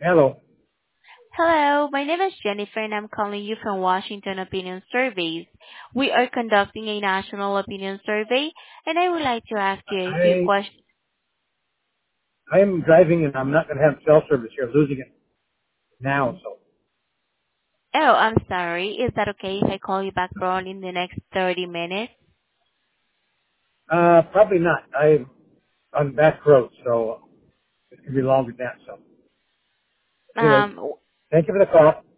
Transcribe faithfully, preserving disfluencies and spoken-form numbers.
Hello. Hello, my name is Jennifer, and I'm calling you from Washington Opinion Surveys. We are conducting a national opinion survey, and I would like to ask you a few I questions. I'm driving and I'm not going to have cell service here. I'm losing it now. So Oh, I'm sorry. Is that okay if I call you back around in the next thirty minutes? uh, probably not. I'm on back road, so it's going to be longer than that. So anyway, Um, thank you for the call.